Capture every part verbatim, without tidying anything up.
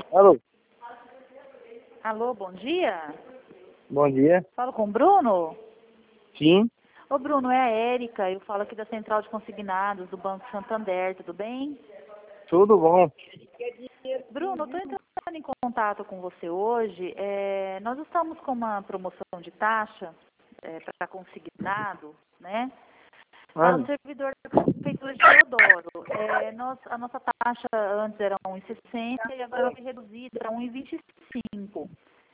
Alô, Alô, bom dia. bom dia. Falo com o Bruno? Sim, Ô, Bruno, é a Érica. Eu falo aqui da Central de Consignados do Banco Santander, tudo bem? tudo bom. Bruno, eu estou entrando em contato com você hoje. É, nós estamos com uma promoção de taxa é, para consignado, né? Para o Mano, servidor da Prefeitura de Teodoro. É, nós, a nossa taxa antes era um e sessenta e agora foi reduzida para um e vinte e cinco.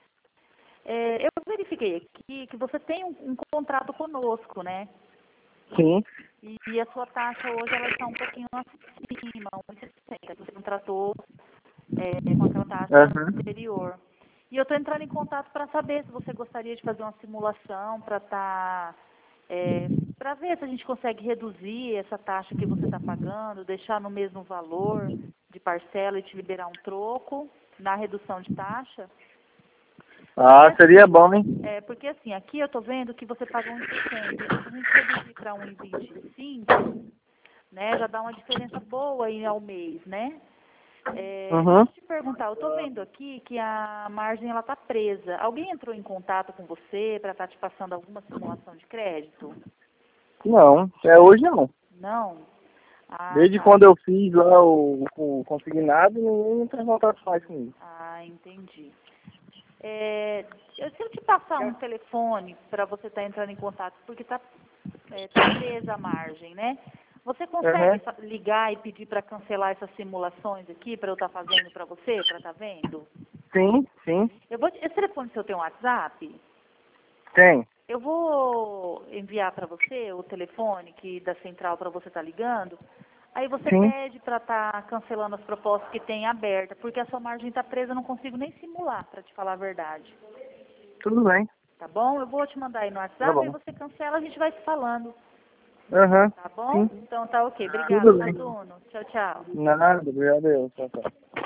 É, eu verifiquei aqui que você tem um, um contrato conosco, né? sim, E, e a sua taxa hoje ela está um pouquinho acima, um e sessenta. Você contratou é, com aquela taxa aham. anterior. E eu estou entrando em contato para saber se você gostaria de fazer uma simulação para estar, é, para ver se a gente consegue reduzir essa taxa que você está pagando, deixar no mesmo valor de parcela e te liberar um troco na redução de taxa. Porque Ah, seria assim, bom, hein? é, porque assim, aqui eu estou vendo que você paga um e sessenta. Então, se a gente reduzir para um e vinte e cinco, né, já dá uma diferença boa aí ao mês, né? É, deixa Uhum. eu te perguntar, eu estou vendo aqui que a margem ela está presa. Alguém entrou em contato com você para estar te passando alguma simulação de crédito? Não, é hoje não. Não? Ah, Desde tá. quando eu fiz lá o, o consignado, ninguém entrou em contato mais comigo. Ah, entendi. É, eu- se eu te passar um telefone para você estar entrando em contato, porque está é, tá presa a margem, né? Você consegue Aham. fa- ligar e pedir para cancelar essas simulações aqui, para eu estar fazendo para você, para estar vendo? Sim, sim, Eu vou, te- esse telefone seu tem um WhatsApp? tem. Eu vou enviar para você o telefone que da central para você estar ligando. Aí você Sim, pede para estar cancelando as propostas que tem aberta, porque a sua margem está presa, eu não consigo nem simular, para te falar a verdade. tudo bem. Tá bom? Eu vou te mandar aí no Tá WhatsApp, aí bom. você cancela, a gente vai se falando. Aham, Tá bom? sim, Então tá ok. Obrigada, tudo tá, bem. Bruno? Tchau, tchau. Nada, obrigado eu. Tchau, tchau.